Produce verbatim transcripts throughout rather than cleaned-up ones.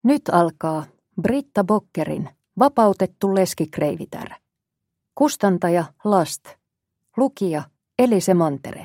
Nyt alkaa Britta Bockerin Vapautettu leskikreivitär. Kustantaja Last. Lukija Elise Mantere.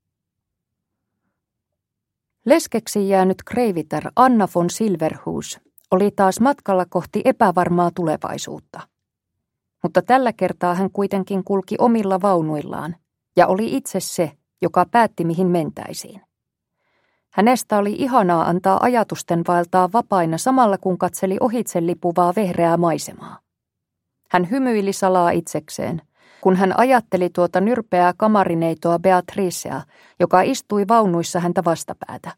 Leskeksi jäänyt kreivitär Anna von Silverhus oli taas matkalla kohti epävarmaa tulevaisuutta. Mutta tällä kertaa hän kuitenkin kulki omilla vaunuillaan ja oli itse se, joka päätti mihin mentäisiin. Hänestä oli ihanaa antaa ajatusten vaeltaa vapaina samalla kun katseli ohitse lipuvaa vehreää maisemaa. Hän hymyili salaa itsekseen, kun hän ajatteli tuota nyrpeää kamarineitoa Beatricea, joka istui vaunuissa häntä vastapäätä.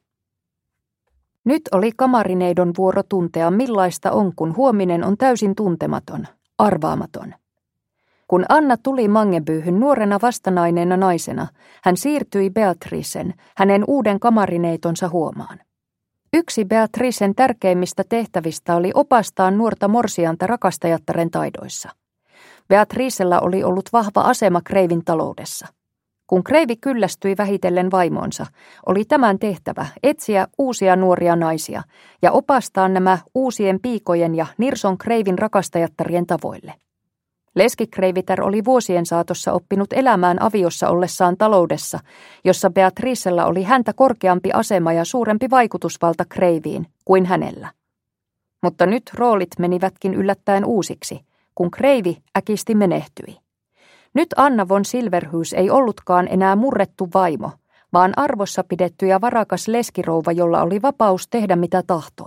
Nyt oli kamarineidon vuoro tuntea, millaista on, kun huominen on täysin tuntematon, arvaamaton. Kun Anna tuli Mangebyyhyn nuorena vastanaineena naisena, hän siirtyi Beatricen, hänen uuden kamarineitonsa huomaan. Yksi Beatricen tärkeimmistä tehtävistä oli opastaa nuorta morsianta rakastajattaren taidoissa. Beatricella oli ollut vahva asema kreivin taloudessa. Kun kreivi kyllästyi vähitellen vaimoonsa, oli tämän tehtävä etsiä uusia nuoria naisia ja opastaa nämä uusien piikojen ja Nirson kreivin rakastajattarien tavoille. Leskikreivitär oli vuosien saatossa oppinut elämään aviossa ollessaan taloudessa, jossa Beatricella oli häntä korkeampi asema ja suurempi vaikutusvalta kreiviin kuin hänellä. Mutta nyt roolit menivätkin yllättäen uusiksi, kun kreivi äkisti menehtyi. Nyt Anna von Silverhus ei ollutkaan enää murrettu vaimo, vaan arvossa pidetty ja varakas leskirouva, jolla oli vapaus tehdä mitä tahtoi.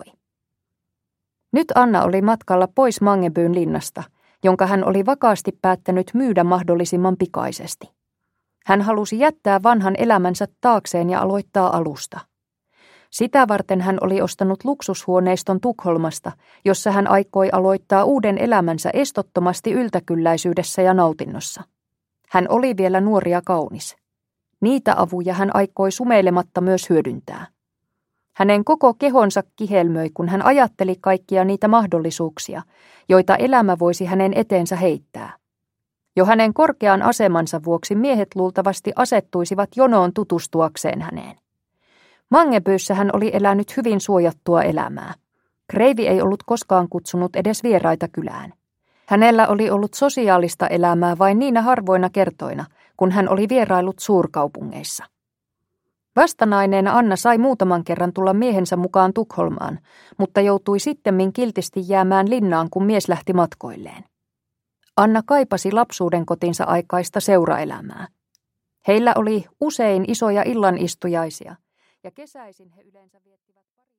Nyt Anna oli matkalla pois Mangebyn linnasta, jonka hän oli vakaasti päättänyt myydä mahdollisimman pikaisesti. Hän halusi jättää vanhan elämänsä taakseen ja aloittaa alusta. Sitä varten hän oli ostanut luksushuoneiston Tukholmasta, jossa hän aikoi aloittaa uuden elämänsä estottomasti yltäkylläisyydessä ja nautinnossa. Hän oli vielä nuori ja kaunis. Niitä avuja hän aikoi sumeilematta myös hyödyntää. Hänen koko kehonsa kihelmöi, kun hän ajatteli kaikkia niitä mahdollisuuksia, joita elämä voisi hänen eteensä heittää. Jo hänen korkean asemansa vuoksi miehet luultavasti asettuisivat jonoon tutustuakseen häneen. Mangebyyssä hän oli elänyt hyvin suojattua elämää. Kreivi ei ollut koskaan kutsunut edes vieraita kylään. Hänellä oli ollut sosiaalista elämää vain niinä harvoina kertoina, kun hän oli vierailut suurkaupungeissa. Vastanaineena Anna sai muutaman kerran tulla miehensä mukaan Tukholmaan, mutta joutui sittemmin kiltisti jäämään linnaan, kun mies lähti matkoilleen. Anna kaipasi lapsuuden kotinsa aikaista seuraelämää. Heillä oli usein isoja illanistujaisia, ja kesäisin he yleensä viettivät pari